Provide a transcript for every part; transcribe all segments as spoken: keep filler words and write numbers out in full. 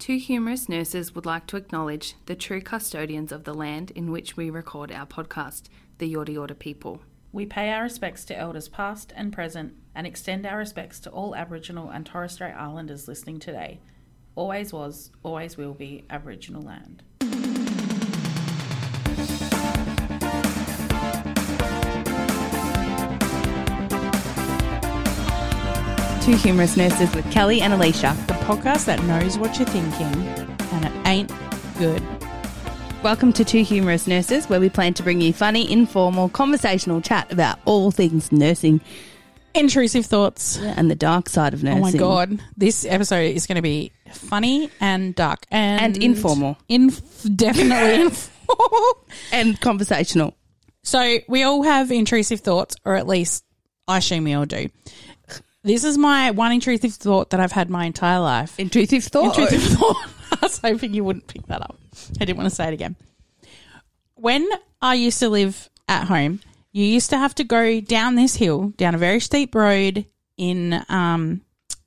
Two Humorous Nurses would like to acknowledge the true custodians of the land in which we record our podcast, the Yorta Yorta people. We pay our respects to elders past and present and extend our respects to all Aboriginal and Torres Strait Islanders listening today. Always was, always will be Aboriginal land. Two Humorous Nurses with Kelly and Alicia. The podcast that knows what you're thinking and it ain't good. Welcome to Two Humorous Nurses, where we plan to bring you funny, informal, conversational chat about all things nursing. Intrusive thoughts. And the dark side of nursing. Oh my God. This episode is going to be funny and dark. And, And informal. Inf- definitely informal. And conversational. So we all have intrusive thoughts, or at least I assume we all do. This is my one intrusive thought that I've had my entire life. Intrusive thought? Intrusive thought. I was hoping you wouldn't pick that up. I didn't want to say it again. When I used to live at home, you used to have to go down this hill, down a very steep road in um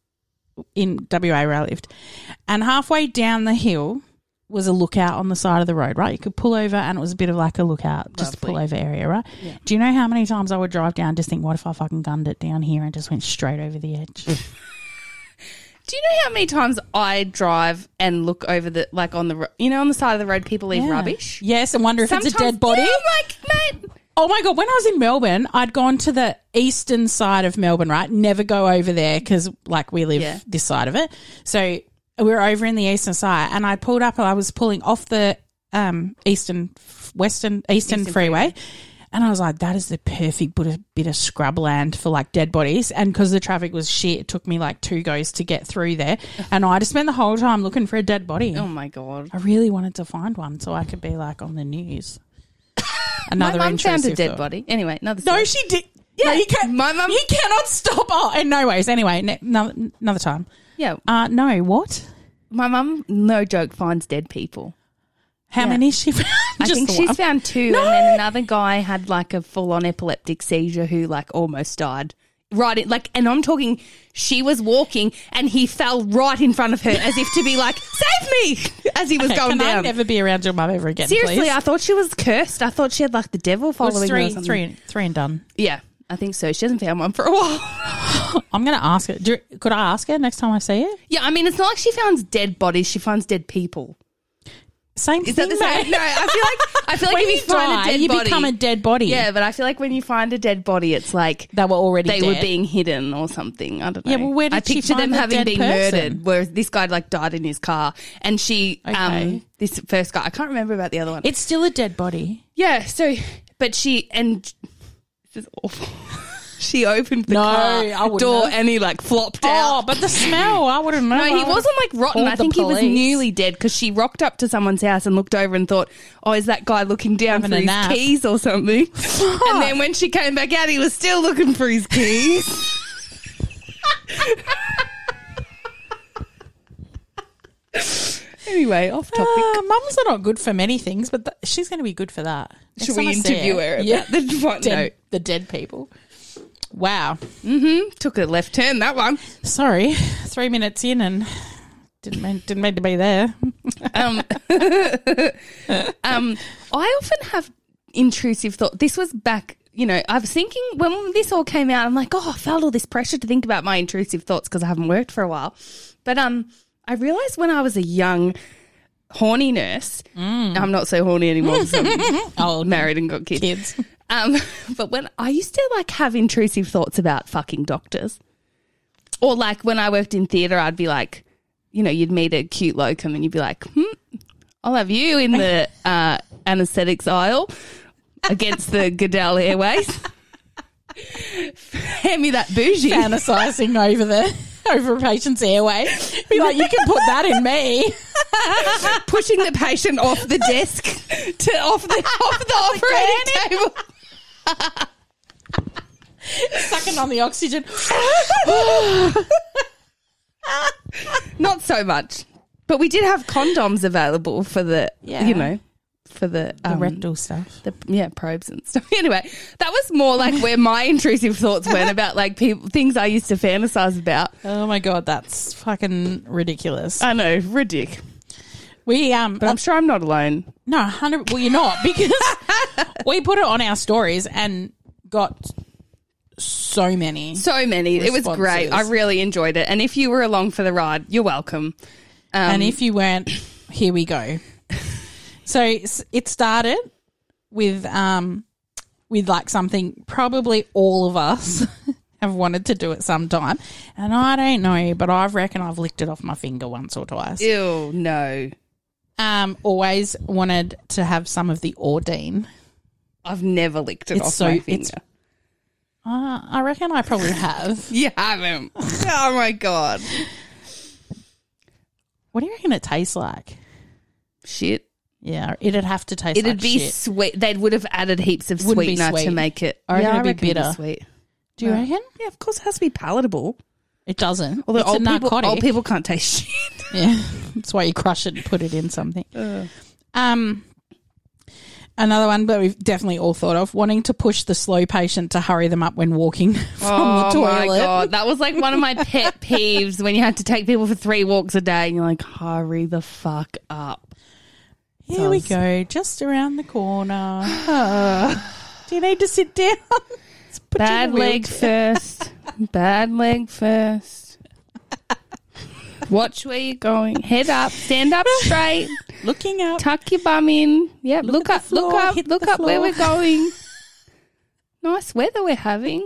in W A where I lived. And halfway down the hill was a lookout on the side of the road, right? You could pull over and it was a bit of like a lookout, just Lovely. a pullover area, right? Yeah. Do you know how many times I would drive down and just think, what if I fucking gunned it down here and just went straight over the edge? Do you know how many times I drive and look over the, like on the, ro- you know, on the side of the road people leave Yeah. rubbish? Yes, and wonder if Sometimes, it's a dead body. Yeah, I'm like, mate. Oh my God, when I was in Melbourne, I'd gone to the eastern side of Melbourne, right? Never go over there because, like, we live Yeah. this side of it. So we were over in the eastern side and I pulled up and I was pulling off the um, eastern, western, eastern, Eastern freeway. freeway. And I was like, that is the perfect bit of, bit of scrub land for, like, dead bodies. And because the traffic was shit, it took me, like, two goes to get through there. And I just spent the whole time looking for a dead body. Oh, my God. I really wanted to find one so I could be, like, on the news. Another My mum found a intrusive dead thought. body. Anyway, another No, story. she did. Yeah, no, you can't. my mum- You cannot stop. Oh, in no ways. Anyway, ne- no, another time. Yeah. Uh, no, what? My mum, no joke, finds dead people. How Yeah. many she found? I Just think the she's one? found two, No. and then another guy had like a full-on epileptic seizure who like almost died. Right, in, like, and I'm talking, she was walking and he fell right in front of her as if to be like, save me, as he was Okay, going can I down. never be around your mum ever again, Seriously, please? I thought she was cursed. I thought she had like the devil Well, following it's her or three, something. three, three and done. Yeah, I think so. She hasn't found one for a while. I'm going to ask her. Do you, could I ask her next time I see her? Yeah, I mean, it's not like she finds dead bodies. She finds dead people. Same Is thing, that the same? mate. No, I feel like I feel like when if you, you find die, a dead you body, become a dead body. yeah, but I feel like when you find a dead body, it's like They were already they dead. were being hidden or something. I don't know. Yeah, well, where did I she picture find them the having dead been person? murdered, whereas this guy like died in his car, and she, Okay. um, this first guy, I can't remember about the other one. It's still a dead body. yeah, so, but she and this is awful. She opened the No, car I wouldn't door have. and he like flopped Oh, out. but the smell, I wouldn't know. No, I he would've wasn't like rotten. called I the think he was police. newly dead because she rocked up to someone's house and looked over and thought, oh, is that guy looking down Having for a his nap. keys or something? And then when she came back out, he was still looking for his keys. Anyway, off topic. Uh, mums are not good for many things, but th- she's going to be good for that. Next Should time we I see interview her about Yeah. the front Dead, note? the dead people. Wow. Took a left turn, that one. Sorry, three minutes in and didn't mean, didn't mean to be there. Um, um, I often have intrusive thought. This was back, you know, I was thinking when this all came out, I'm like, oh, I felt all this pressure to think about my intrusive thoughts because I haven't worked for a while. But um, I realised when I was a young, horny nurse, I'm not so horny anymore because I'm Oh, married and got kids. kids. Um, but when I used to like have intrusive thoughts about fucking doctors, or like when I worked in theatre, I'd be like, you know, you'd meet a cute locum and you'd be like, hmm, I'll have you in the uh, anaesthetics aisle against the Goodell Airways. Hand me that bougie. Fantasizing over the over a patient's airway. Be like, you can put that in me. Pushing the patient off the desk to off the off the operating table. Sucking on the oxygen. Not so much, but we did have condoms available for the, Yeah. you know, for the, The um, rectal stuff. the yeah probes and stuff. Anyway, that was more like where my intrusive thoughts went about like people things I used to fantasize about. Oh my God, that's fucking ridiculous. I know, ridiculous. We um, But I'm sure I'm not alone. no, one hundred. Well, you're not because we put it on our stories and got so many. So many. It was great. I Responses. really enjoyed it. And if you were along for the ride, you're welcome. Um, And if you weren't, here we go. So s- it started with um with like something probably all of us have wanted to do at some time. And I don't know, but I reckon I've licked it off my finger once or twice. Ew, no. Um, always wanted to have some of the Ordine. I've never licked it It's off so- my it's- finger. Uh, I reckon I probably have. You haven't. Oh, my God. What do you reckon it tastes like? Shit. Yeah, it'd have to taste It'd like be shit. sweet. They would have added heaps of Wouldn't be sweetener to sweet. make it. I reckon yeah, it'd I be reckon it'd bitter. sweet. Do you Yeah. reckon? Yeah, of course it has to be palatable. It doesn't. Although it's a old people, narcotic. old people can't taste shit. Yeah, that's why you crush it and put it in something. Um, another one, but we've definitely all thought of wanting to push the slow patient to hurry them up when walking from oh the toilet. my God. That was like one of my pet peeves when you had to take people for three walks a day and you're like, hurry the fuck up. Here we Sounds- go, just around the corner. Do you need to sit down? Let's put you in Bad a leg wheelchair. first. Bad leg first. Watch where you're going. Head up. Stand up straight. Looking up. Tuck your bum in. Yep. Look, Look at up. the Look floor, up. hit Look the up where floor. we're going. Nice weather we're having.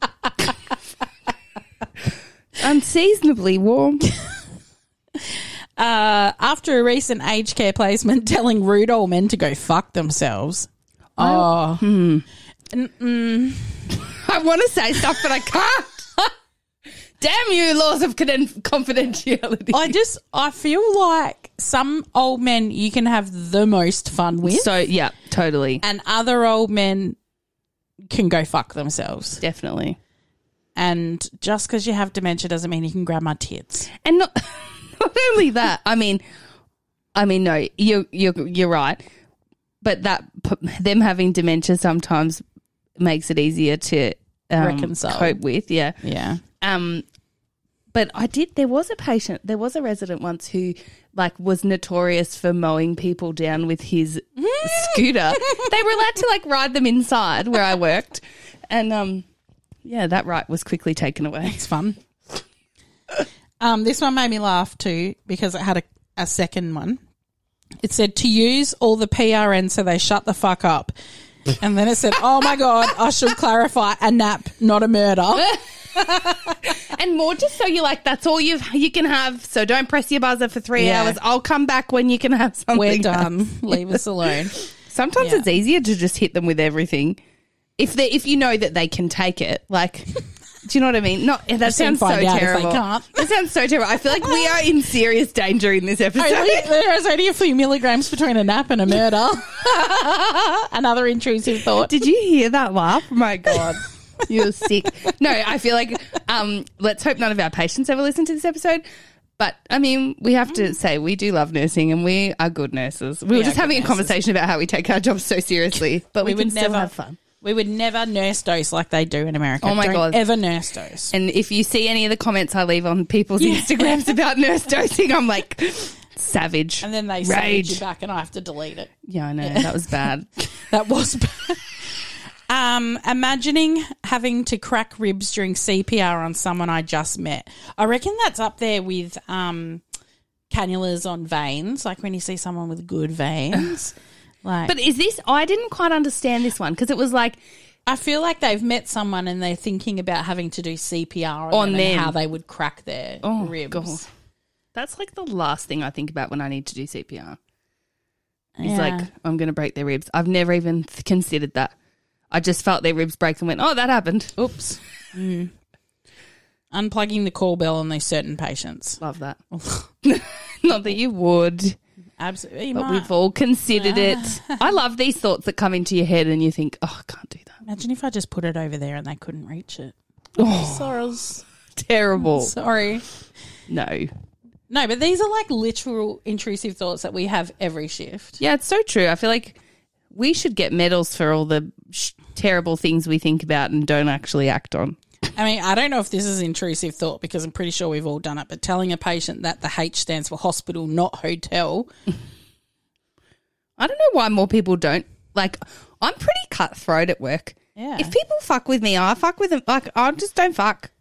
Unseasonably warm. Uh, after a recent aged care placement, telling rude old men to go fuck themselves. Oh, Mm-mm. I want to say stuff, but I can't. Damn you, laws of conden- confidentiality. I just I feel like some old men you can have the most fun with, So, yeah, totally. and other old men can go fuck themselves. Definitely. And just because you have dementia doesn't mean you can grab my tits. And not, not only that, I mean, I mean, no, you're, you're, you're right. But that them having dementia sometimes makes it easier to um, Reconcile. cope with. Yeah. Yeah. Um, but I did. There was a patient. There was a resident once who, like, was notorious for mowing people down with his scooter. They were allowed to like ride them inside where I worked, and um, yeah, that right was quickly taken away. It's fun. um, this one made me laugh too because it had a, a second one. It said to use all the P R N so they shut the fuck up. And then it said, oh my God, I should clarify, a nap, not a murder. And more just so you're like, that's all you you can have. So don't press your buzzer for three Yeah. hours. I'll come back when you can have something. We're else. done. Leave us alone. Sometimes Yeah. it's easier to just hit them with everything. If they if you know that they can take it, like, do you know what I mean? Not that Just then sounds so find out if they terrible. can't. That sounds so terrible. I feel like we are in serious danger in this episode. Only, there is only a few milligrams between a nap and a murder. Another intrusive thought. Did you hear that laugh? Oh my God. You're sick. No, I feel like um, let's hope none of our patients ever listen to this episode. But, I mean, we have to say we do love nursing and we are good nurses. We, We were are just good having a nurses. conversation about how we take our jobs so seriously. But we, We can would still never- have fun. We would never nurse dose like they do in America. Oh my Don't God. ever nurse dose. And if you see any of the comments I leave on people's Instagrams about nurse dosing, I'm like, savage. And then they Rage. savage you back and I have to delete it. Yeah, I know. That was bad. That was bad. Um, imagining having to crack ribs during C P R on someone I just met. I reckon that's up there with um, cannulas on veins, like when you see someone with good veins. Like, But is this, I didn't quite understand this one because it was like, I feel like they've met someone and they're thinking about having to do C P R on, On them them. and how they would crack their oh, ribs. God. That's like the last thing I think about when I need to do C P R. It's Yeah. like, I'm going to break their ribs. I've never even th- considered that. I just felt their ribs break and went, oh, that happened. Oops. Mm. Unplugging the call bell on these certain patients. Love that. Not that you would, Absolutely. You but might. we've all considered it. I love these thoughts that come into your head and you think, oh, I can't do that. Imagine if I just put it over there and they couldn't reach it. Oh, Sorry. terrible. Sorry. No. No, but these are like literal intrusive thoughts that we have every shift. Yeah, it's so true. I feel like we should get medals for all the sh- terrible things we think about and don't actually act on. I mean, I don't know if this is intrusive thought because I'm pretty sure we've all done it, but telling a patient that the H stands for hospital, not hotel. I don't know why more people don't. Like, I'm pretty cutthroat at work. Yeah. If people fuck with me, I fuck with them. Like, I just don't fuck.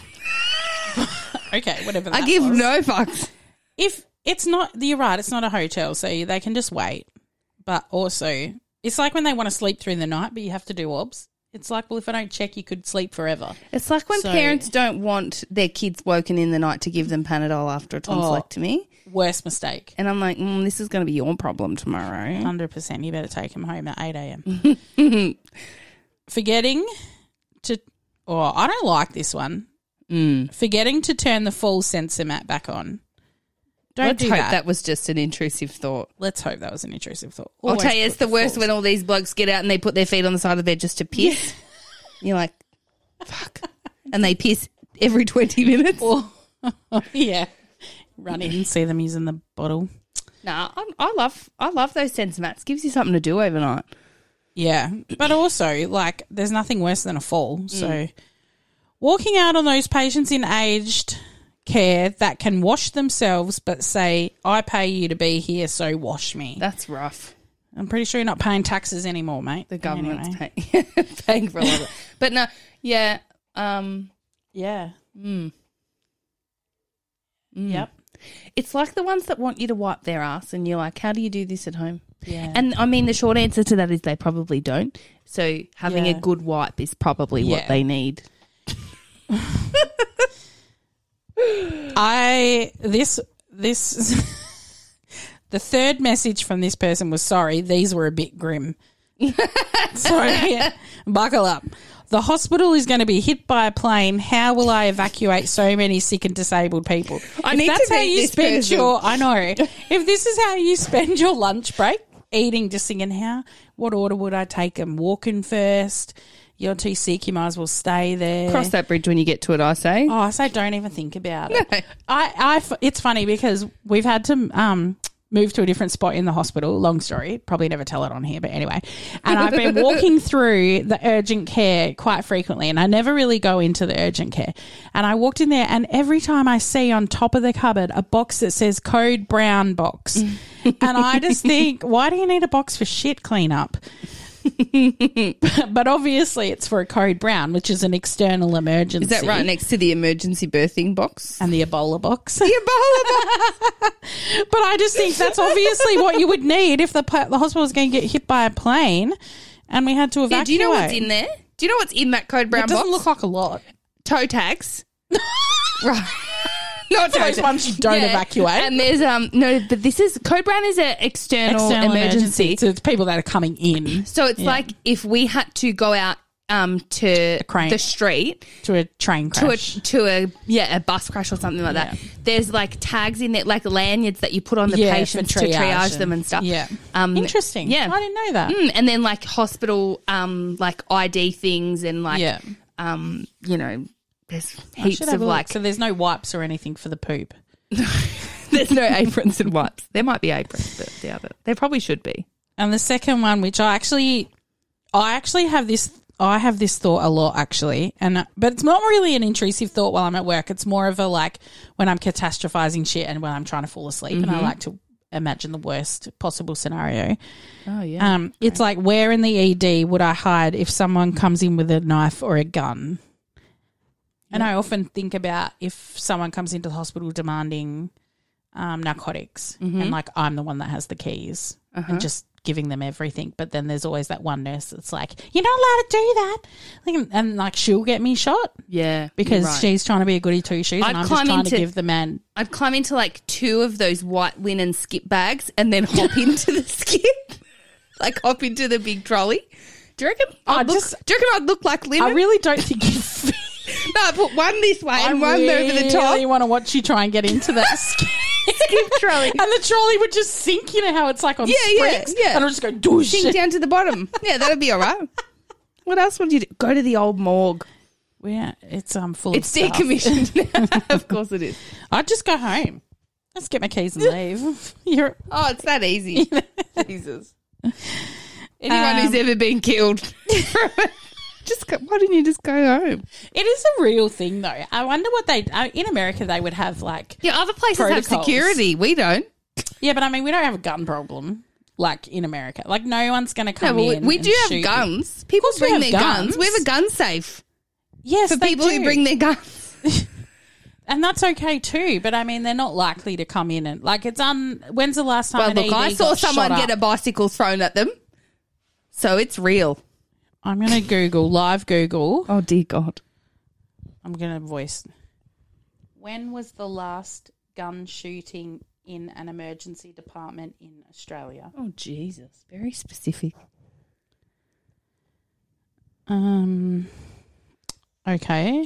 Okay, whatever that I give was. no fucks. If it's not, you're right, it's not a hotel, so they can just wait. But also, it's like when they want to sleep through the night, but you have to do obs. It's like, well, if I don't check, you could sleep forever. It's like when So- parents don't want their kids woken in the night to give them Panadol after a tonsillectomy. Worst mistake. And I'm like, mm, this is going to be your problem tomorrow. one hundred percent. You better take him home at eight a.m. Forgetting to, oh, I don't like this one. Mm. Forgetting to turn the full sensor mat back on. Don't Let's do hope that. that was just an intrusive thought. Let's hope that was an intrusive thought. I'll Always tell you, put it's the worst fulls. when all these blokes get out and they put their feet on the side of the bed just to piss. You're like, fuck. And they piss every twenty minutes. Yeah. Run in and see them using the bottle. Nah, I, I love I love those sensor mats. Gives you something to do overnight. Yeah. But also, like, there's nothing worse than a fall. So walking out on those patients in aged care that can wash themselves but say, I pay you to be here, so wash me. That's rough. I'm pretty sure you're not paying taxes anymore, mate. The government's Anyway. paying, paying for a lot of it. But no, yeah. Um, Yeah. mm, Yep. it's like the ones that want you to wipe their ass and you're like, how do you do this at home? Yeah. And I mean, the short answer to that is they probably don't. So having Yeah. a good wipe is probably Yeah. what they need. I this this the third message from this person was, sorry, these were a bit grim. Sorry, buckle up. The hospital is going to be hit by a plane. How will I evacuate so many sick and disabled people? I if need to that's how meet you this spend person. your, I know. If this is how you spend your lunch break, eating, just thinking, how, what order would I take them? Walking first. You're too sick. You might as well stay there. Cross that bridge when you get to it, I say. Oh, I say don't even think about it. No. I, I, f- it's funny because we've had to um, move to a different spot in the hospital. Long story. Probably never tell it on here, but anyway. And I've been walking through the urgent care quite frequently, and I never really go into the urgent care. And I walked in there, and every time I see on top of the cupboard a box that says code brown box, and I just think, why do you need a box for shit cleanup? But obviously it's for a code brown, which is an external emergency. Is that right next to the emergency birthing box? And the Ebola box. The Ebola box. But I just think that's obviously what you would need if the the hospital was going to get hit by a plane and we had to evacuate. Yeah, do you know what's in there? Do you know what's in that code brown It doesn't box? look like a lot. Toe tags. Right. Not For those toe ones you don't evacuate. And there's um no, but this is code brown is an external, External emergency. emergency. So it's people that are coming in So it's Yeah. like if we had to go out um to crane. the street to a train to a crash. to a yeah a bus crash or something like that. Yeah. There's like tags in there, like lanyards that you put on the Yeah, patients for to triage triage them and stuff. Yeah. um, Interesting. Yeah, I didn't know that. Mm, and then like hospital um like I D things and like Yeah. um you know there's I heaps should have of a look. like So there's no wipes or anything for the poop. there's no aprons and wipes. There might be aprons, but I doubt it. There probably should be. And the second one, which I actually, I actually have this, I have this thought a lot actually, and but it's not really an intrusive thought while I'm at work. It's more of a like when I'm catastrophizing shit and when I'm trying to fall asleep, and I like to imagine the worst possible scenario. Oh yeah. Um, it's like, where in the E D would I hide if someone comes in with a knife or a gun? And I often think about if someone comes into the hospital demanding um, narcotics and like I'm the one that has the keys and just giving them everything. But then there's always that one nurse that's like, you're not allowed to do that. Like, and like she'll get me shot yeah, because you're right. she's trying to be a goody two shoes I'd and I'm climb just trying into- to give the man. I'd climb into like two of those white linen skip bags and then hop into the skip, like hop into the big trolley. Do you reckon? I'd I look, just- do you reckon I'd look like linen? I really don't think you fit. No, I put one this way and I one really over the top. want to watch you try and get into that skip. Skip trolley. And the trolley would just sink, you know how it's like on Yeah, yeah, springs? yeah. And it'll just go doosh. Sink down to the bottom. Yeah, that'd be all right. What else would you do? Go to the old morgue. Yeah, it's um full It's of stuff. decommissioned. Of course it is. I'd just go home. Let's get my keys and leave. You're Oh, it's that easy. Jesus. Anyone Um, who's ever been killed Just go, why didn't you just go home? It is a real thing, though. I wonder what they uh, in America they would have like. Yeah, other places protocols. have security. We don't. Yeah, but I mean, we don't have a gun problem like in America. Like, no one's going to come no, well, in. we and do have shoot guns. you. People Of course we bring have their guns. guns. We have a gun safe Yes, for they people do. who bring their guns. And that's okay too. But I mean, they're not likely to come in and like it's un. When's the last time? Well, an look, E D I saw got someone shot get a up? bicycle thrown at them, so it's real. I'm going to Google live Google. Oh dear God! I'm going to voice. When was the last gun shooting in an emergency department in Australia? Oh Jesus! Very specific. Um. Okay.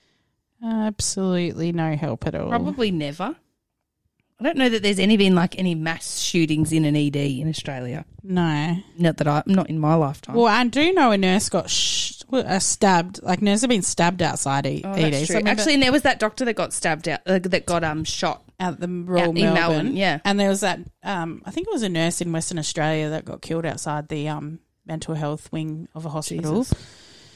Absolutely no help at all. Probably never. I don't know that there's any been like any mass shootings in an E D in Australia. No. Not that I, not in my lifetime. Well, I do know a nurse got sh- uh, stabbed. Like, nurses have been stabbed outside E- oh, E D. that's So true. I remember Actually, and there was that doctor that got stabbed out, uh, that got um shot. at the Royal out Melbourne, in Melbourne, yeah. And there was that. Um, I think it was a nurse in Western Australia that got killed outside the um mental health wing of a hospital. Jesus.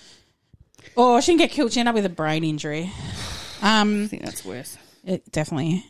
Oh, she didn't get killed. She ended up with a brain injury. Um, I think that's worse. It, definitely.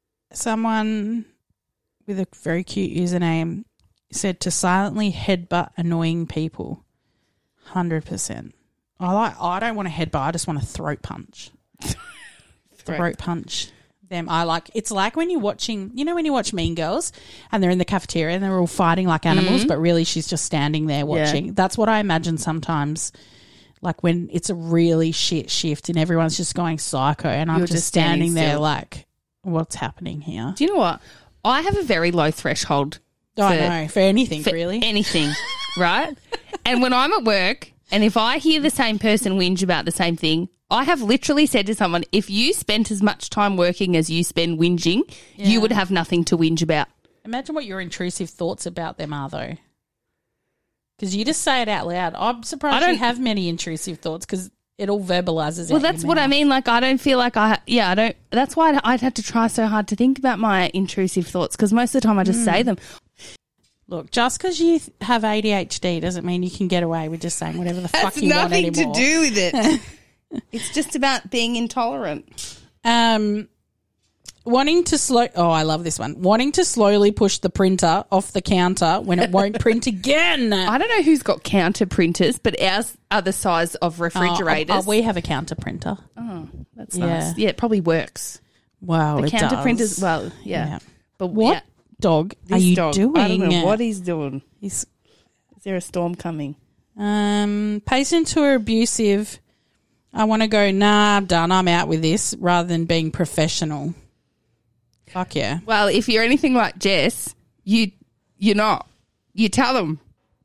Someone with a very cute username said to silently headbutt annoying people. one hundred percent. I like. I don't want to headbutt. I just want to throat punch. Throat. throat punch them. I like. It's like when you're watching. You know when you watch Mean Girls and they're in the cafeteria and they're all fighting like animals, Mm-hmm. but really she's just standing there watching. Yeah. That's what I imagine sometimes. Like when it's a really shit shift and everyone's just going psycho and I'm You're just, just standing standing there still. like, what's happening here? Do you know what? I have a very low threshold. Oh, I for- know. For anything, for really. anything, right? And when I'm at work and if I hear the same person whinge about the same thing, I have literally said to someone, if you spent as much time working as you spend whinging, Yeah. you would have nothing to whinge about. Imagine what your intrusive thoughts about them are, though. Because you just say it out loud. I'm surprised I don't- you have many intrusive thoughts because it all verbalizes Well, out that's your what I mouth. mean. Like, I don't feel like I, yeah, I don't, that's why I'd, I'd have to try so hard to think about my intrusive thoughts because most of the time I just Mm. say them. Look, just because you th- have A D H D doesn't mean you can get away with just saying whatever the fuck Has you want nothing to anymore. do with it. It's just about being intolerant. Um, wanting to slow. Oh, I love this one. Wanting to slowly push the printer off the counter when it won't print again. I don't know who's got counter printers, but ours are the size of refrigerators. Oh, oh, we have a counter printer. Oh, that's Yeah. nice. Yeah, it probably works. Wow, The it counter does. printers, well, yeah. Yeah. But What yeah, dog this are you dog, doing? I don't know what he's doing. He's Is there a storm coming? um, patients who are abusive. I want to go. Nah, I'm done. I'm out with this. Rather than being professional. Fuck yeah. Well, if you're anything like Jess, you you're not. You tell them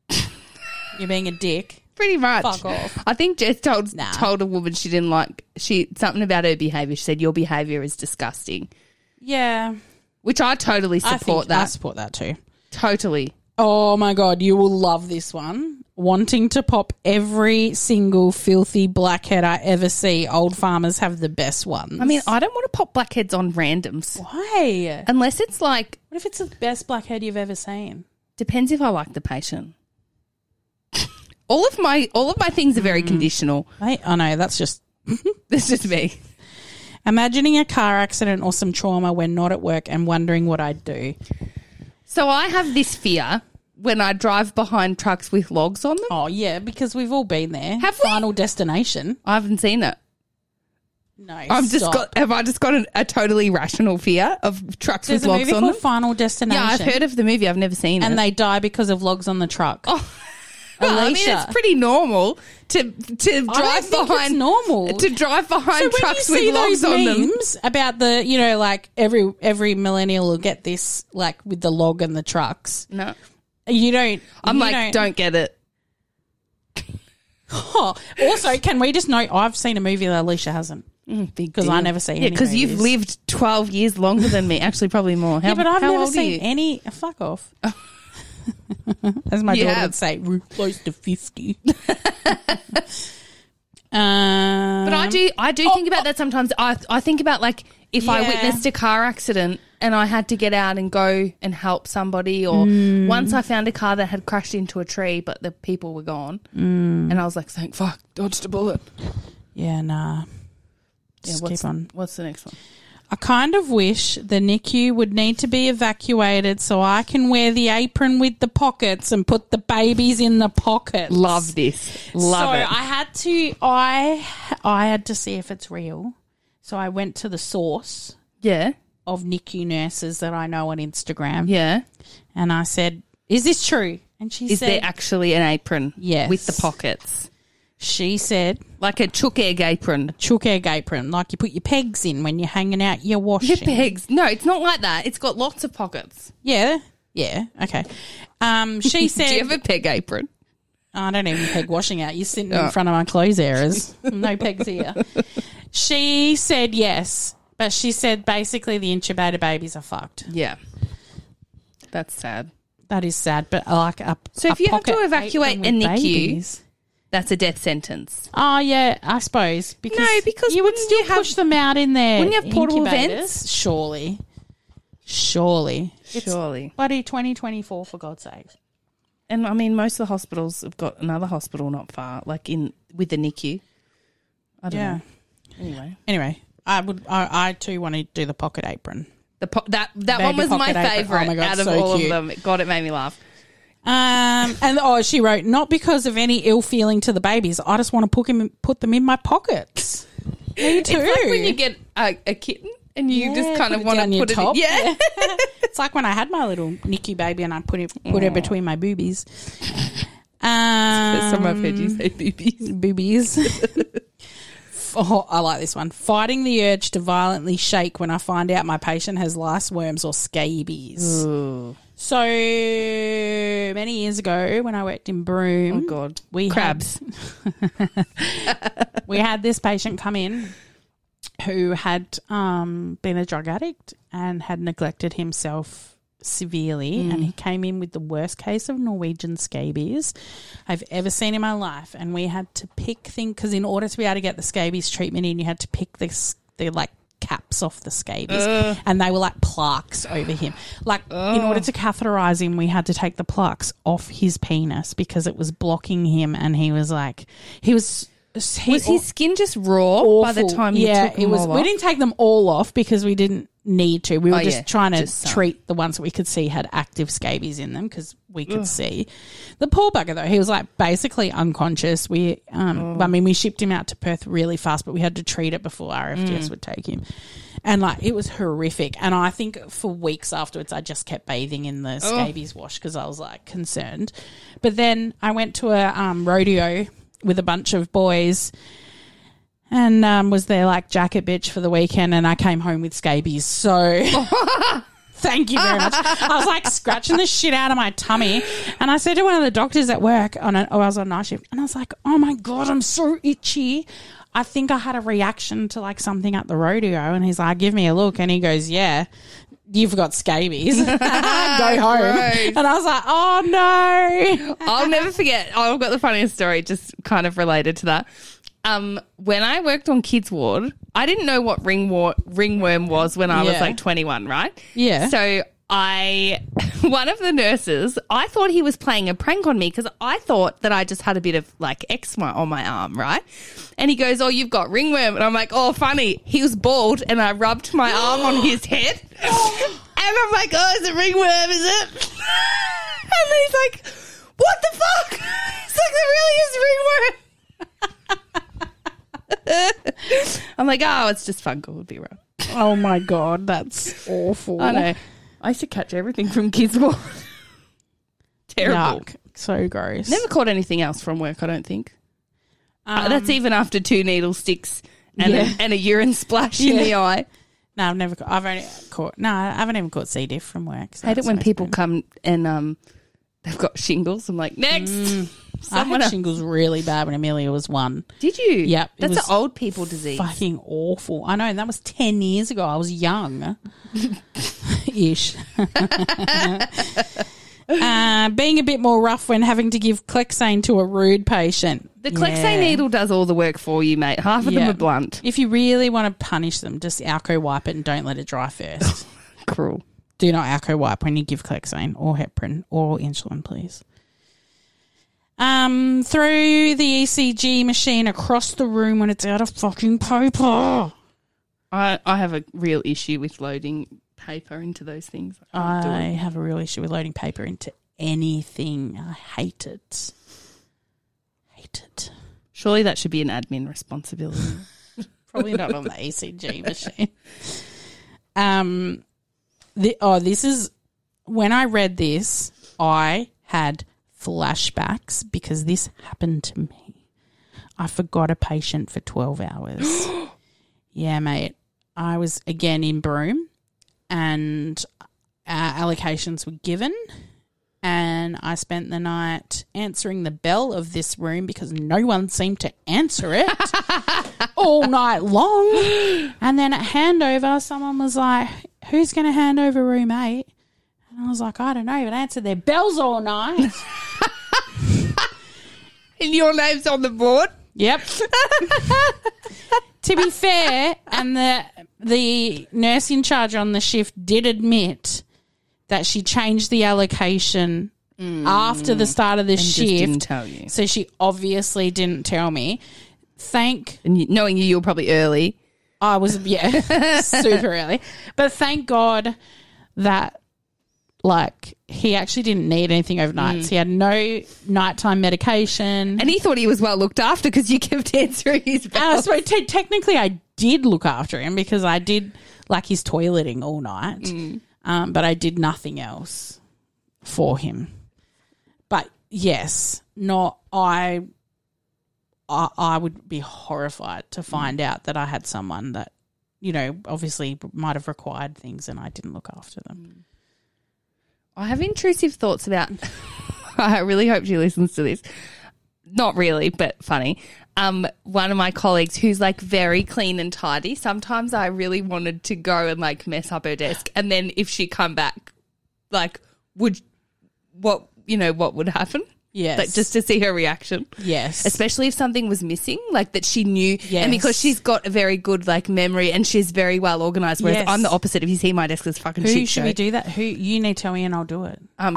You're being a dick. pretty much. Fuck off. I think Jess told Nah. told a woman she didn't like she something about her behaviour. She said your behaviour is disgusting, Yeah, which I totally I support think I that. support that too. Totally. Oh my God, you will love this one. Wanting to pop every single filthy blackhead I ever see. Old farmers have the best ones. I mean, I don't want to pop blackheads on randoms why? unless it's like What if it's the best blackhead you've ever seen? depends if I like the patient. all of my all of my things are very conditional. Mate, I know, that's just... That's just me. Imagining a car accident or some trauma when not at work and wondering what I'd do. So I have this fear when I drive behind trucks with logs on them. Oh, yeah, because we've all been there. Have we? Final destination. I haven't seen it. No, I've just stop. got. Have I just got a, a totally rational fear of trucks There's with a logs movie on called them? Final Destination. Yeah, I've heard of the movie. I've never seen And it. they die because of logs on the truck. Oh, I mean, Alicia. it's pretty normal to to I don't drive think behind it's normal. to drive behind So when trucks you see with logs those on them. memes about the, you know, like every every millennial will get this, like with the log and the trucks. No, You don't. I'm you like, don't get it. Oh, also, can we just note I've seen a movie that Alicia hasn't. Mm, big 'Cause deal. I never see Yeah, any because you've movies. lived twelve years longer than me. Actually, probably more. How, Yeah, but I've how never old are seen you? any. Fuck off. As my You daughter have. would say, we're close to fifty. um, But I do, I do think about that sometimes. I, I think about like if I Yeah. witnessed a car accident and I had to get out and go and help somebody. Or Mm. once I found a car that had crashed into a tree, but the people were gone. Mm. And I was like, thank fuck, dodged a bullet. Yeah, nah. Yeah, Just what's, keep on. what's the next one? I kind of wish the N I C U would need to be evacuated so I can wear the apron with the pockets and put the babies in the pockets. Love this. Love so it. I had to I I had to see if it's real. So I went to the source Yeah. of N I C U nurses that I know on Instagram. Yeah. And I said, "Is this true?" And she Is said, there actually an apron? Yes. With the pockets? she said, Like a chook egg apron. chook egg apron, like you put your pegs in when you're hanging out your washing. Your pegs. No, it's not like that. It's got lots of pockets. Yeah. Yeah. Okay. Um, she said, Do you have a peg apron? I don't even peg washing out. You're sitting Oh. in front of my clothes areas. No pegs here. She said yes, but she said basically the incubator babies are fucked. Yeah. That's sad. That is sad, but like a So if a you have to pocket evacuate apron a with N I C U, babies- that's a death sentence. Oh yeah, I suppose because No, because you would wouldn't still you have- push them out in there. wouldn't you have portable incubators? vents? Surely, surely, Surely. bloody twenty twenty four for God's sake. And I mean, most of the hospitals have got another hospital not far, like in with the N I C U. I don't Yeah. know. Anyway, Anyway, I would. I, I too want to do the pocket apron. the po- that that Baby one was my pocket apron. favourite Oh my God, out of so all cute. of them. God, it made me laugh. Um, and oh, she wrote, not because of any ill feeling to the babies. I just want to put him, put them in my pockets. Me too. It's like when you get a, a kitten and you Yeah, just kind put of it want to down your put it top. in. Yeah. It's like when I had my little N I C U baby and I put it, put it between my boobies. Um, Some I've heard you say boobies. boobies. Oh, I like this one. Fighting the urge to violently shake when I find out my patient has lice, worms, or scabies. Ooh. So many years ago, when I worked in Broome, Oh, God. we Crabs. Had, we had this patient come in who had um, been a drug addict and had neglected himself severely, Mm. and he came in with the worst case of Norwegian scabies I've ever seen in my life. And we had to pick things because in order to be able to get the scabies treatment in, you had to pick this the like caps off the scabies, Ugh. and they were like plaques over him. Like in order to catheterize him, we had to take the plaques off his penis because it was blocking him, and he was like, he was. He, Was his skin just raw awful. by the time you yeah, took them it was. all We off? didn't take them all off because we didn't need to. We were Oh, just yeah, trying to just some. treat the ones that we could see had active scabies in them because we could see. The poor bugger though, he was like basically unconscious. We, um, Oh. I mean, we shipped him out to Perth really fast, but we had to treat it before R F D S Mm. would take him. And like it was horrific. And I think for weeks afterwards, I just kept bathing in the scabies wash because I was like concerned. But then I went to a um, rodeo with a bunch of boys. And um, was there like jacket bitch for the weekend, and I came home with scabies. So thank you very much. I was like scratching the shit out of my tummy, and I said to one of the doctors at work, on a, oh, I was on night shift, and I was like, "Oh my God, I'm so itchy. I think I had a reaction to like something at the rodeo." And he's like, "Give me a look," and he goes, "Yeah, you've got scabies. Go home." Gross. And I was like, "Oh no." I'll never forget. I've got the funniest story just kind of related to that. Um, when I worked on kids ward, I didn't know what ringwor- ringworm was when I was Yeah. like twenty-one, right? Yeah. So I, one of the nurses, I thought he was playing a prank on me because I thought that I just had a bit of like eczema on my arm, right? And he goes, "Oh, you've got ringworm." And I'm like, "Oh, funny." He was bald and I rubbed my arm on his head. And I'm like, "Oh, it's a ringworm, is it?" And he's like, "What the fuck?" He's like, "There really is ringworm." I'm like, "Oh, it's just fungal. It'll be right." Oh my God, that's awful. I know. I used to catch everything from kids' ward. Terrible. Yuck. So gross. Never caught anything else from work, I don't think. Um, Uh, that's even after two needle sticks and, Yeah. a, and a urine splash in Yeah. the eye. No, I've never. Caught, I've only caught. No, I haven't even caught C. diff from work. So I hate it that's when nice. people come and um, they've got shingles. I'm like, next. I Someone had else. shingles really bad when Amelia was one. Did you? Yep, it That's was an old people disease. Fucking awful. I know, and that was ten years ago. I was young, ish. uh, being a bit more rough when having to give Clexane to a rude patient. The Clexane Yeah. needle does all the work for you, mate. Half of Yeah. them are blunt. If you really want to punish them, just Alco wipe it and don't let it dry first. cruel. Do not alco wipe when you give Clexane or heparin or insulin, please. Um, throw the E C G machine across the room when it's out of fucking paper. I, I have a real issue with loading paper into those things. I, can't do I it. have a real issue with loading paper into anything. I hate it. Hate it. Surely that should be an admin responsibility. Probably not on the E C G machine. Um, the, oh, this is when I read this, I had flashbacks because this happened to me. I forgot a patient for twelve hours. Yeah, mate. I was again in Broome and uh, allocations were given, and I spent the night answering the bell of this room because no one seemed to answer it all night long. And then at handover, someone was like, who's going to hand over room eight? And I was like, I don't know, but I answered their bells all night. And your name's on the board? Yep. To be fair, and the the nurse in charge on the shift did admit that she changed the allocation mm. after the start of the and shift. Just didn't tell you. So she obviously didn't tell me. Thank and you, knowing you, you were probably early. I was, yeah, super early. But thank God that, like, he actually didn't need anything overnight. Mm. So he had no nighttime medication. And he thought he was well looked after because you kept answering his bells. Uh, so te- technically I did look after him because I did, like, his toileting all night. Mm. Um, but I did nothing else for him. But, yes, not I... I, I would be horrified to find out that I had someone that, you know, obviously might have required things and I didn't look after them. I have intrusive thoughts about I really hope she listens to this. Not really, but funny. Um, one of my colleagues who's like very clean and tidy, sometimes I really wanted to go and like mess up her desk, and then if she come back, like would what you know, what would happen? Yes. Like just to see her reaction. Yes. Especially if something was missing, like that she knew. Yes. And because she's got a very good like memory and she's very well organised, whereas Yes. I'm the opposite. If you see my desk, it's fucking Who shit should show. we do that? Who you need to tell me and I'll do it. Um.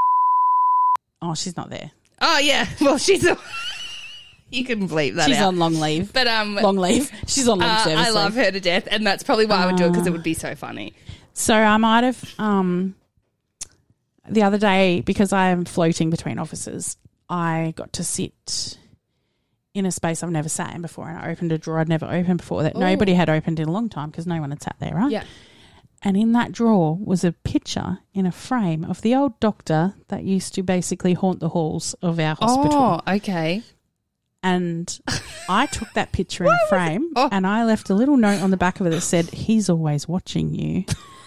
Oh, she's not there. Oh, yeah. Well, she's a... You can bleep that She's out. on long leave. But um, long leave. She's on long uh, service I love leave. her to death, and that's probably why I would do it because it would be so funny. So I might have um, the other day, because I am floating between offices, I got to sit in a space I've never sat in before, and I opened a drawer I'd never opened before that Ooh. nobody had opened in a long time because no one had sat there, right? Yeah. And in that drawer was a picture in a frame of the old doctor that used to basically haunt the halls of our hospital. Oh, okay. And I took that picture in a frame Oh. and I left a little note on the back of it that said, he's always watching you.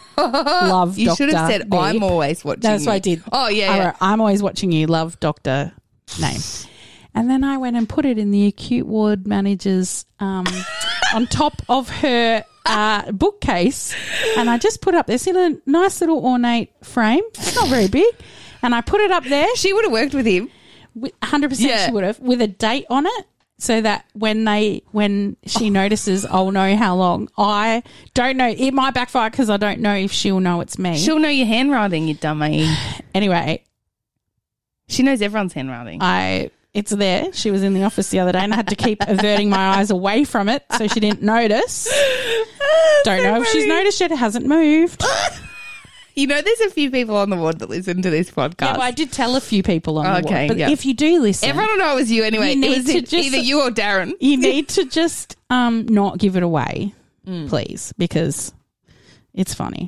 Love You Doctor should have said, Beep. I'm always watching That's you. what I did. Oh, yeah, I yeah. wrote, I'm always watching you. Love Doctor name. And then I went and put it in the acute ward manager's um, on top of her uh, bookcase. And I just put up this in a nice little ornate frame. It's not very big. And I put it up there. She would have worked with him. one hundred percent Yeah. she would have, with a date on it, so that when they when she notices, I'll know how long. I don't know. It might backfire because I don't know if she'll know it's me. She'll know your handwriting, you dummy. Anyway, She knows everyone's handwriting. I it's there. She was in the office the other day and I had to keep averting my eyes away from it so she didn't notice. Don't know if she's noticed yet. It hasn't moved. You know, there's a few people on the ward that listen to this podcast. Yeah, well, I did tell a few people on the Okay, ward. But yeah. if you do listen, Everyone will know it was you anyway. You need it was to it- just- either you or Darren. you need to just um not give it away, Mm. please, because it's funny.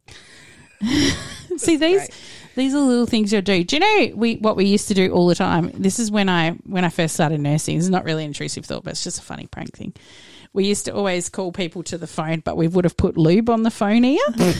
See, these great. these are little things you do. Do you know we what we used to do all the time? This is when I when I first started nursing. It's not really an intrusive thought, but it's just a funny prank thing. We used to always call people to the phone, but we would have put lube on the phone ear.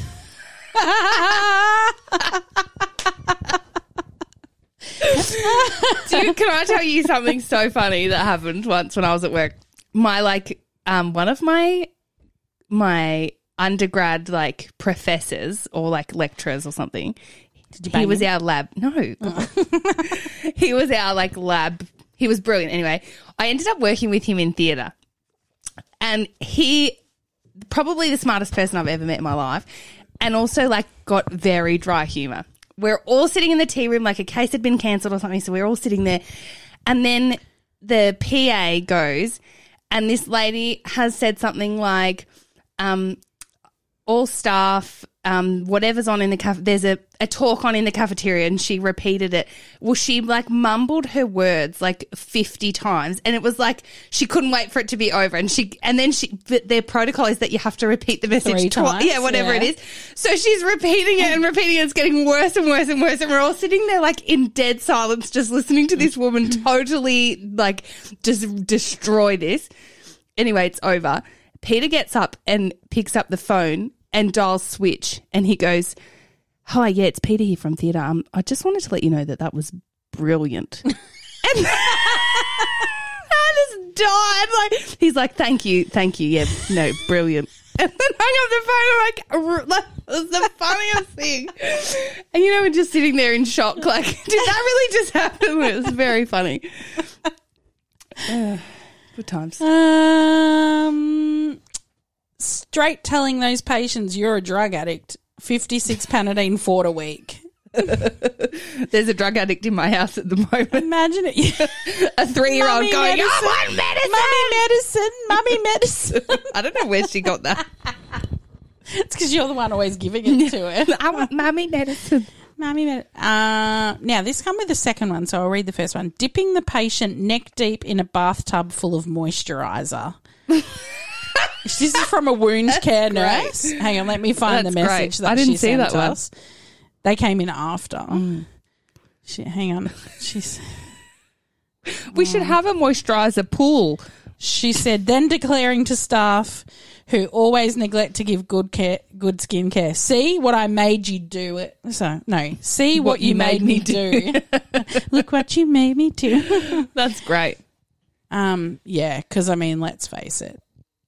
Dude, can I tell you something so funny that happened once when I was at work? My like um one of my my undergrad like professors or like lecturers or something. Did you He bang was him? our lab. No. He was our like lab. He was brilliant. Anyway, I ended up working with him in theatre. And he probably the smartest person I've ever met in my life. and also like got very dry humour. We're all sitting in the tea room, like a case had been cancelled or something, so we're all sitting there. And then the P A goes, and this lady has said something like, um, all staff, um, whatever's on in the caf- there's a, a talk on in the cafeteria, and she repeated it. Well, she like mumbled her words like fifty times, and it was like she couldn't wait for it to be over. And she, and then she, but their protocol is that you have to repeat the message Three twice, times, yeah, whatever yeah. it is. So she's repeating it and repeating it. It's getting worse and worse and worse, and we're all sitting there like in dead silence, just listening to this woman totally like just destroy this. Anyway, it's over. Peter gets up and picks up the phone and dials switch, and he goes, "Hi, yeah, it's Peter here from theatre. Um, I just wanted to let you know that that was brilliant." And I just died. Like, he's like, "Thank you, thank you. Yeah, no, brilliant." And then hung up the phone. I'm like, like, it was the funniest thing. And you know, we're just sitting there in shock. Like, did that really just happen? It was very funny. Uh, good times. Um, straight telling those patients you're a drug addict. fifty-six Panadeine Fort a week. There's a drug addict in my house at the moment. Imagine it. A three-year-old Mummy going, medicine. "I want medicine." Mummy medicine. Mummy medicine. I don't know where she got that. It's because you're the one always giving it to her. I want mummy medicine. Mummy medicine. Uh, now, this comes with the second one, so I'll read the first one. Dipping the patient neck deep in a bathtub full of moisturiser. This is from a wound care nurse. Hang on, let me find That's the message great. that I didn't she see sent that one. us. They came in after. Mm. She, hang on. She's... We should have a moisturiser pool. She said, then declaring to staff who always neglect to give good care, good skin care, see what I made you do it. So, no, see what, what you, you made, made me do. do. Look what you made me do. That's great. Um, yeah, because, I mean, let's face it,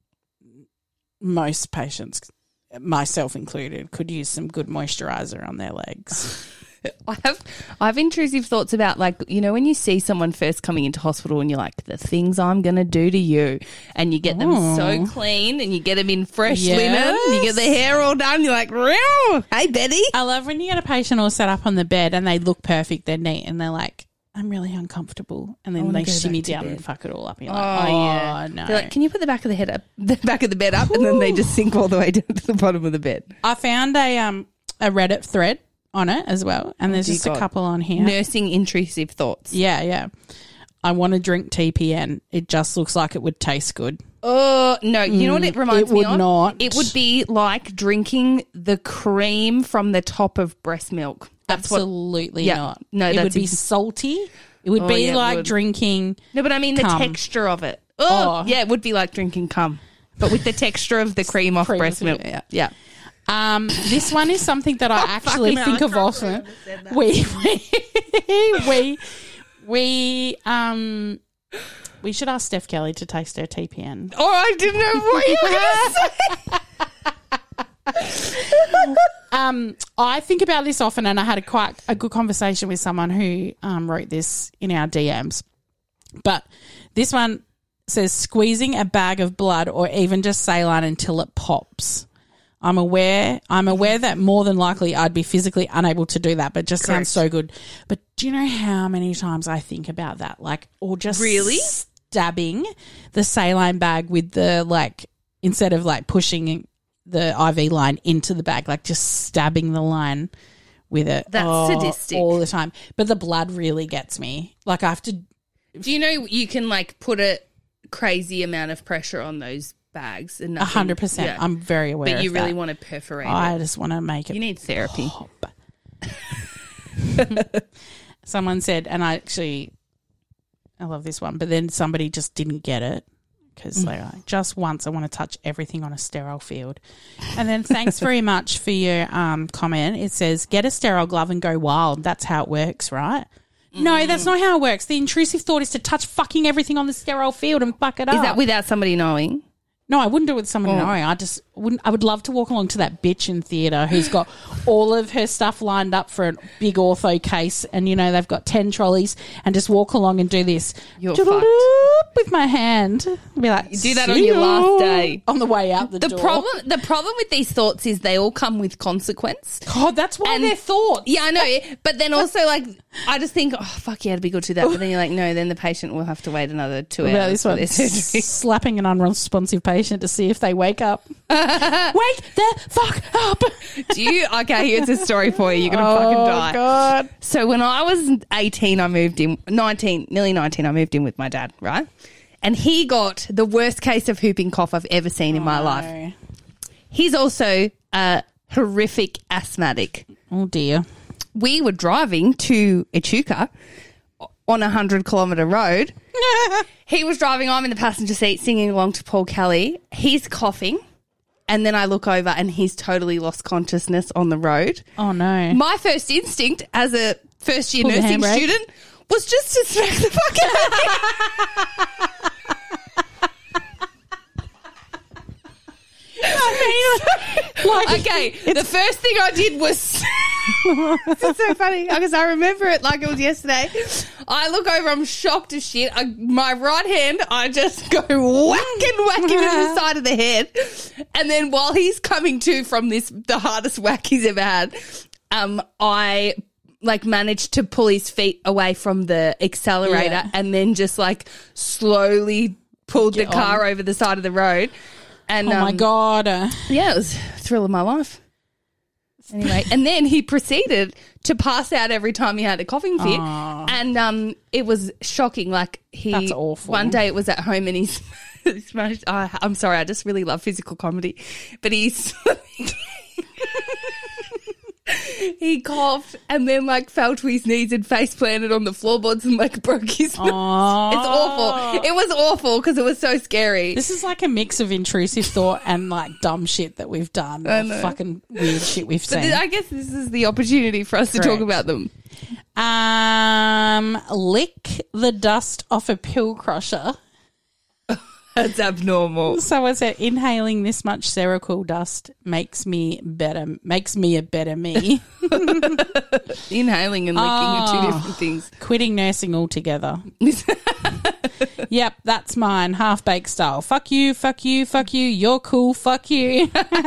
most patients, myself included, could use some good moisturiser on their legs. I have I have intrusive thoughts about, like, you know, when you see someone first coming into hospital and you're like, the things I'm going to do to you, and you get them Oh. so clean and you get them in fresh Yes. linen, you get the hair all done, you're like, "Real, hey, Betty." I love when you get a patient all set up on the bed and they look perfect, they're neat, and they're like, I'm really uncomfortable. And then wanna they go shimmy back to down bed. and fuck it all up. And you're like, oh, no. They're like, "Can you put the back of the head up, the back of the bed up?" And then they just sink all the way down to the bottom of the bed. I found a um a Reddit thread on it as well, and there's dear just a God. couple on here. Nursing intrusive thoughts. Yeah, yeah. I want to drink T P N. It just looks like it would taste good. Oh, no. You know what it reminds it me would of? not. It would be like drinking the cream from the top of breast milk. That's what. Absolutely Yeah. not. No, it that's would be ex- salty. It would Oh, be yeah, it like would. drinking. No, but I mean the Cum. texture of it. Oh, Oh. yeah, it would be like drinking cum, but with the texture of the cream off Cream breast of milk. it, yeah. Yeah. Um, this one is something that I actually fucking think hell, of I can't often. believe I said that. We, we, we, we, um, we should ask Steph Kelly to taste her T P N. Oh, I didn't know what you were going to say. Um, I think about this often, and I had a quite a good conversation with someone who um, wrote this in our D Ms. But this one says squeezing a bag of blood or even just saline until it pops. I'm aware I'm aware that more than likely I'd be physically unable to do that, but it just Correct. sounds so good. But do you know how many times I think about that? Like, or just Really? stabbing the saline bag with the, like, instead of like pushing the I V line into the bag, like just stabbing the line with it. That's Oh, sadistic. all the time. But the blood really gets me. Like, I have to. Do you know you can like put a crazy amount of pressure on those bags and A nothing? hundred percent. Yeah. I'm very aware. But you of really that. want to perforate I it. just want to make it. You need therapy. pop. Someone said, and I actually, I love this one, but then somebody just didn't get it because they're like, just once I want to touch everything on a sterile field. And then thanks very much for your um, comment. It says, get a sterile glove and go wild. That's how it works, right? No, that's not how it works. The intrusive thought is to touch fucking everything on the sterile field and fuck it up. Is that without somebody knowing? No, I wouldn't do it with someone Oh. knowing. I just wouldn't. I would love to walk along to that bitch in theatre who's got all of her stuff lined up for a big ortho case, and you know they've got ten trolleys, and just walk along and do this. You're Doodle-doo, whoop with my hand. I'd be like, You do that "See on your you," last day. on the way out the, The door. problem, the problem with these thoughts is they all come with consequence. God, that's why And- they're thoughts. Yeah, I know. But then also, like, I just think, oh, fuck yeah, it'd be good to do that. But then you're like, no, then the patient will have to wait another two What about hours this for one? their surgery. Slapping an unresponsive patient to see if they wake up. Wake the fuck up. Do you? Okay, here's a story for you. You're going to Oh, fucking die. God. So when I was eighteen, I moved in, nineteen, nearly nineteen, I moved in with my dad, right? And he got the worst case of whooping cough I've ever seen in my life. No. He's also a horrific asthmatic. Oh, dear. We were driving to Echuca on a hundred kilometre road. He was driving, I'm in the passenger seat singing along to Paul Kelly. He's coughing. And then I look over and he's totally lost consciousness on the road. Oh, no. My first instinct as a first year Pull the nursing handbrake. student was just to smack the fuck out of him. Like, Okay, the first thing I did was... This is so funny because I remember it like it was yesterday. I look over, I'm shocked as shit. I, my right hand, I just go whack and whack him in the side of the head. And then while he's coming to from this, the hardest whack he's ever had, um, I like managed to pull his feet away from the accelerator Yeah. and then just like slowly pulled Get the car on. over the side of the road. And oh, my um, God. Uh, yeah, it was a thrill of my life. Anyway, and then he proceeded to pass out every time he had a coughing fit. Aw. And um, it was shocking. Like he, That's awful. One day it was at home and he's, he smashed. Oh, I'm sorry, I just really love physical comedy, but he's. He coughed and then like fell to his knees and face planted on the floorboards and like broke his nose. Aw. It's awful. It was awful because it was so scary. This is like a mix of intrusive thought and like dumb shit that we've done. I Or know. fucking weird shit we've But seen. I guess this is the opportunity for us to talk Correct. about them. Um, lick the dust off a pill crusher. That's abnormal. So I said, inhaling this much Seroquel dust makes me better, makes me a better me. Inhaling and licking are two Oh. different things. Quitting nursing altogether. Yep, that's mine, half baked style. Fuck you, fuck you, fuck you. You're cool, fuck you.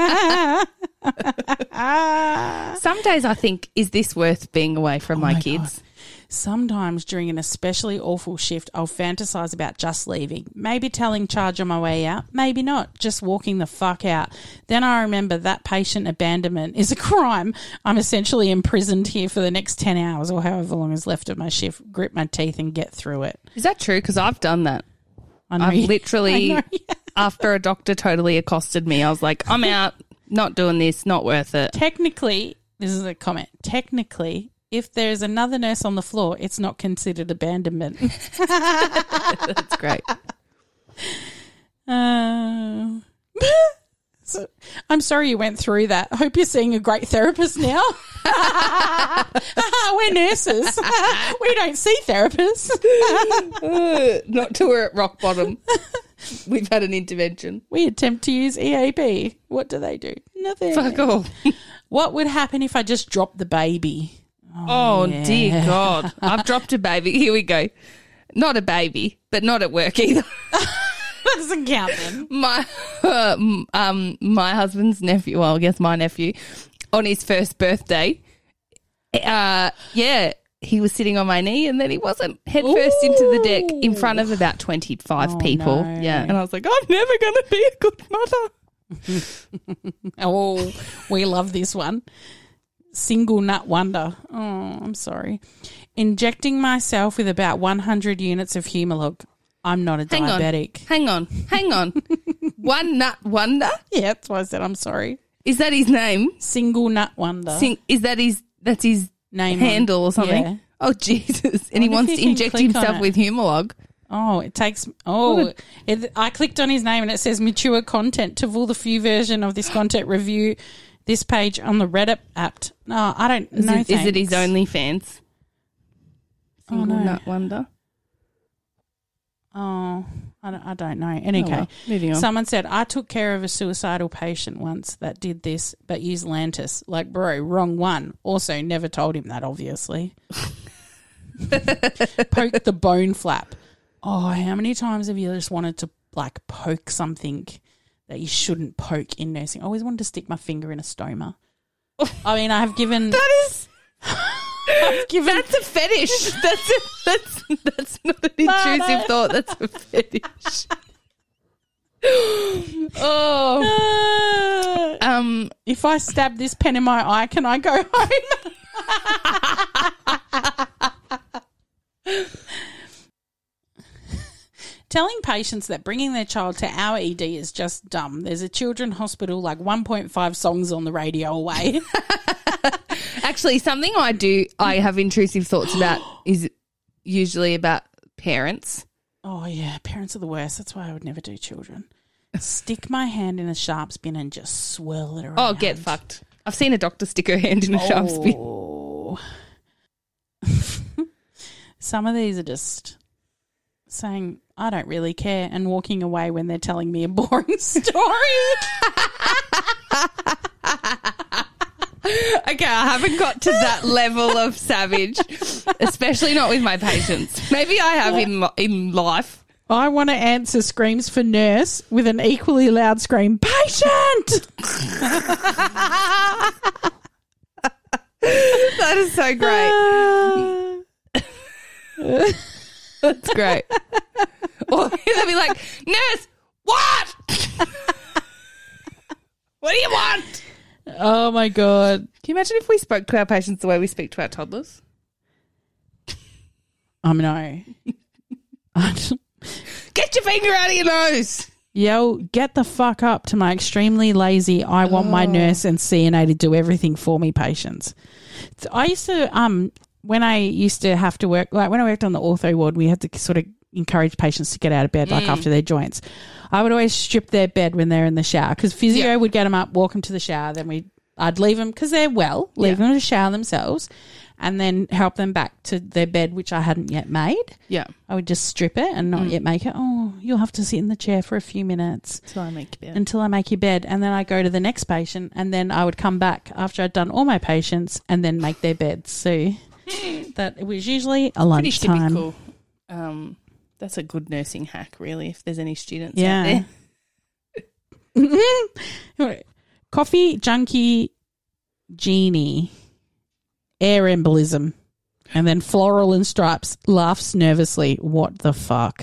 Some days I think, is this worth being away from my, my kids? Sometimes during an especially awful shift, I'll fantasize about just leaving. Maybe telling charge on my way out, maybe not, just walking the fuck out. Then I remember that patient abandonment is a crime. I'm essentially imprisoned here for the next ten hours or however long is left of my shift. Grit my teeth and get through it. Is that true? Because I've done that. I know I've you- literally, I know, yeah. after a doctor totally accosted me, I was like, I'm out, not doing this, not worth it. Technically, this is a comment. Technically, if there's another nurse on the floor, it's not considered abandonment. That's great. Uh, so, I'm sorry you went through that. I hope you're seeing a great therapist now. We're nurses. We don't see therapists. Uh, not till we're at rock bottom. We've had an intervention. We attempt to use E A P. What do they do? Nothing. Fuck off. What would happen if I just dropped the baby? Oh, yeah. dear God. I've dropped a baby. Here we go. Not a baby, but not at work either. That doesn't count then. My uh, um my husband's nephew, well, I guess my nephew, on his first birthday, uh, yeah, he was sitting on my knee and then he wasn't head first into the deck in front of about twenty-five Oh, people. no. Yeah, and I was like, I'm never going to be a good mother. Oh, we love this one. Single nut wonder. Oh, I'm sorry. Injecting myself with about one hundred units of Humalog. I'm not a Hang diabetic. on, hang on, hang on. One Nut Wonder? Yeah, that's why I said I'm sorry. Is that his name? Single nut wonder. Sing, is that his, that's his Name handle on- or something? yeah. Oh, Jesus. And he wonder wants if to you can inject click on himself it. with Humalog. Oh, it takes. Oh, it, I clicked on his name and it says mature content. To view the few version of this content, review this page on the Reddit app. No, I don't Is, know. it, is it his OnlyFans? Oh, Single no. Nut Wonder. Oh, I don't, I don't know. Any Oh, okay. well, moving on. Someone said, I took care of a suicidal patient once that did this, but used Lantus. Like, bro, wrong one. Also, never told him that, obviously. Poke the bone flap. Oh, how many times have you just wanted to like poke something that you shouldn't poke in nursing? I always wanted to stick my finger in a stoma. I mean, I have given. That is. Given, that's a fetish. That's a, that's that's not an intrusive no, no. thought. That's a fetish. Oh, um, if I stab this pen in my eye, can I go home? Telling patients that bringing their child to our E D is just dumb. There's a children's hospital like one point five songs on the radio away. Actually, something I do, I have intrusive thoughts about is usually about parents. Oh, yeah. Parents are the worst. That's why I would never do children. Stick my hand in a sharps bin and just swirl it around. Oh, get fucked. I've seen a doctor stick her hand in a oh. sharps bin. Some of these are just saying, I don't really care, and walking away when they're telling me a boring story. Okay, I haven't got to that level of savage, especially not with my patients. Maybe I have in in life. I want to answer screams for nurse with an equally loud scream, patient! That is so great. That's great. Or they'll be like, nurse, what? What do you want? Oh, my God. Can you imagine if we spoke to our patients the way we speak to our toddlers? I know. Get your finger out of your nose. Yo, get the fuck up to my extremely lazy, I want oh. my nurse and C N A to do everything for me patients. I used to, um, when I used to have to work, like when I worked on the ortho ward, we had to sort of encourage patients to get out of bed, like mm. after their joints. I would always strip their bed when they're in the shower because physio yeah. would get them up, walk them to the shower, then we I'd leave them because they're well, leave yeah. them to shower themselves and then help them back to their bed, which I hadn't yet made. Yeah. I would just strip it and not mm. yet make it. Oh, you'll have to sit in the chair for a few minutes. Until I make your bed. Until I make your bed. And then I go to the next patient and then I would come back after I'd done all my patients and then make their beds. So that it was usually a lunchtime. Pretty typical. Um, that's a good nursing hack, really, if there's any students yeah. out there. Coffee junkie genie, air embolism, and then floral and stripes laughs nervously. What the fuck?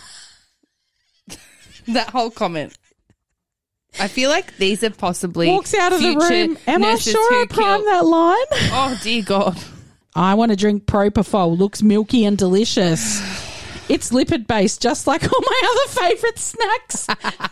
That whole comment. I feel like these are possibly walks out of the room. Am I sure I primed that line? Oh dear God! I want to drink Propofol. Looks milky and delicious. It's lipid based, just like all my other favourite snacks.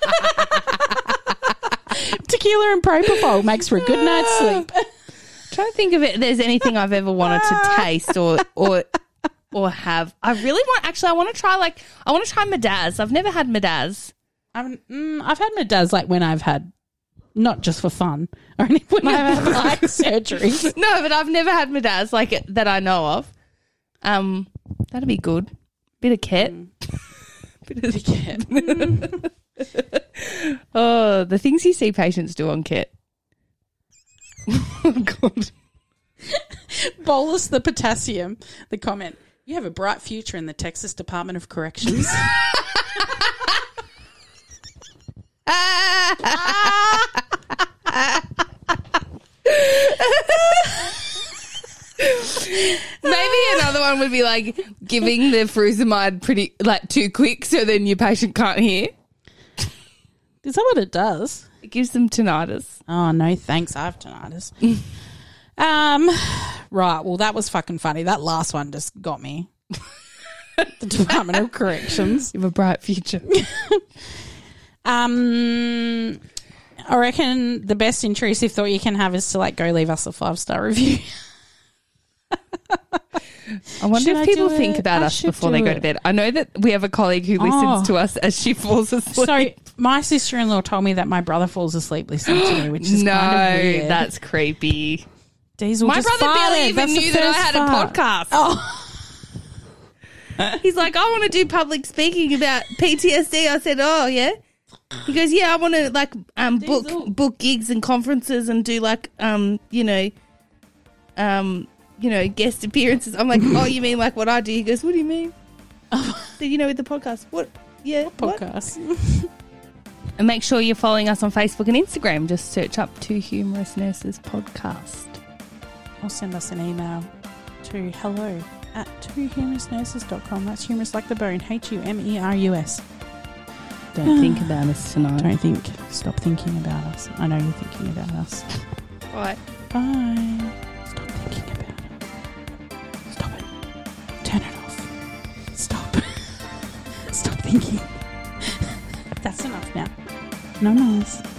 Tequila and Propofol makes for a good night's sleep. I'm trying to think of it. There's anything I've ever wanted to taste or or or have. I really want. Actually, I want to try. Like, I want to try Madaz. I've never had Madaz. I've mm, I've had Madaz like when I've had, not just for fun or anything. When I've had like surgery. No, but I've never had Madaz like it, that I know of. Um, that'd be good. Bit of ket. Mm. Bit of ket. Oh, the things you see patients do on ket. Oh, God. Bolus the potassium. The comment, you have a bright future in the Texas Department of Corrections. Maybe another one would be like giving the furosemide pretty like too quick so then your patient can't hear. Is that what it does? It gives them tinnitus. Oh, no thanks. I have tinnitus. um, right. Well, that was fucking funny. That last one just got me. The Department of Corrections. You have a bright future. um, I reckon the best intrusive thought you can have is to like go leave us a five-star review. I wonder should if I people think about I us before they go it. to bed. I know that we have a colleague who listens oh. to us as she falls asleep. So my sister-in-law told me that my brother falls asleep listening to me, which is no, kind of weird. That's creepy. Diesel my just brother farted. barely even that's knew that I had fart. a podcast. Oh. He's like, I want to do public speaking about P T S D. I said, oh, yeah. He goes, yeah, I want to like um book book gigs and conferences and do like um you know um. you know, guest appearances. I'm like, oh, you mean like what I do? He goes, what do you mean? Did you know with the podcast? What? Yeah. What? Podcast. And make sure you're following us on Facebook and Instagram. Just search up Two Humorous Nurses Podcast. Or send us an email to hello at two humorous nurses dot com. That's humorous like the bone. H U M E R U S. Don't think about us tonight. Don't think. Stop thinking about us. I know you're thinking about us. Bye. Bye. Stop thinking about it. Stop it. Turn it off. Stop. Stop thinking. That's enough now. No noise.